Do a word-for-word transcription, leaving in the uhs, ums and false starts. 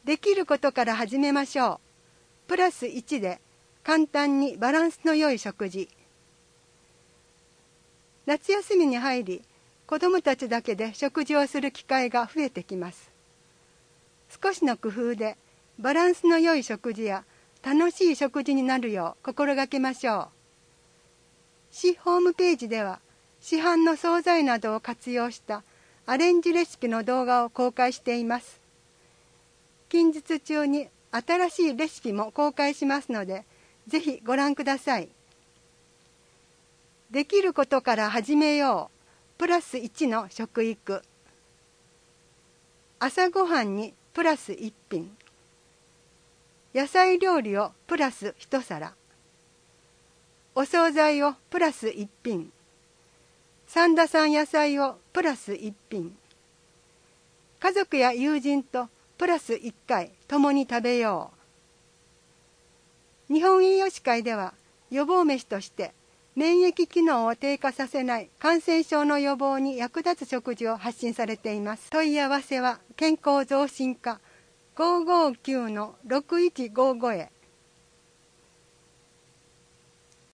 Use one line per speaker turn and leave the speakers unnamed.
できることから始めましょう。プラスいちで簡単にバランスの良い食事。夏休みに入り、子どもたちだけで食事をする機会が増えてきます。少しの工夫でバランスの良い食事や楽しい食事になるよう心がけましょう。市ホームページでは市販の惣菜などを活用したアレンジレシピの動画を公開しています。近日中に新しいレシピも公開しますので、ぜひご覧ください。できることから始めよう。プラスいちの食育。朝ごはんにプラスいっ品。野菜料理をプラスいち皿。お惣菜をプラスいっ品。三田産野菜をプラスいっ品。家族や友人とプラスいっかい共に食べよう。日本栄養士会では予防飯として免疫機能を低下させない感染症の予防に役立つ食事を発信されています。問い合わせは健康増進課ごーごーきゅうのろくいちごーごへ。